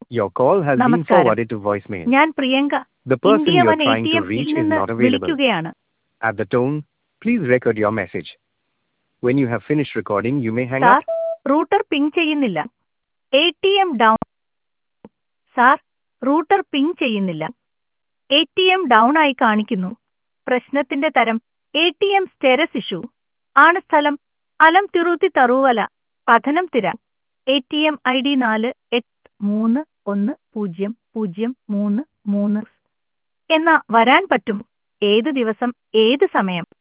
Your call has been നമസ്കാരം. forwarded to voicemail. ഞാൻ Priyanka The person India you are one trying to ATM reach is നിന്ന് not available. വിളിക്കുകയാണ്. At the tone, please record your message. When you have finished recording, you may hang sir, up. Router ping ചെയ്യുന്നില്ല. ATM down. Sir, router ping ചെയ്യുന്നില്ല. ATM down ആയി കാണിക്കുന്നു. പ്രശ്നത്തിന്റെ തരം ATM സ്റ്റെരസ് issue ആണ്. സ്ഥലം അലം തിരുത്തി തറുവല, പത്തനംതിട്ട. ATM ID 48311003 എന്ന വരാൻ പറ്റും. ഏത് ദിവസം ഏത് സമയം?